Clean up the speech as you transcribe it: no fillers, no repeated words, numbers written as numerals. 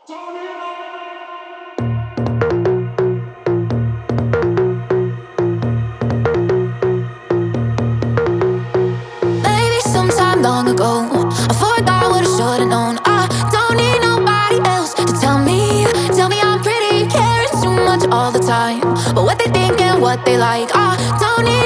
Maybe sometime long ago, I forgot what I should've known. I don't need nobody else to tell me I'm pretty, caring too much all the time. But what they think and what they like, I don't need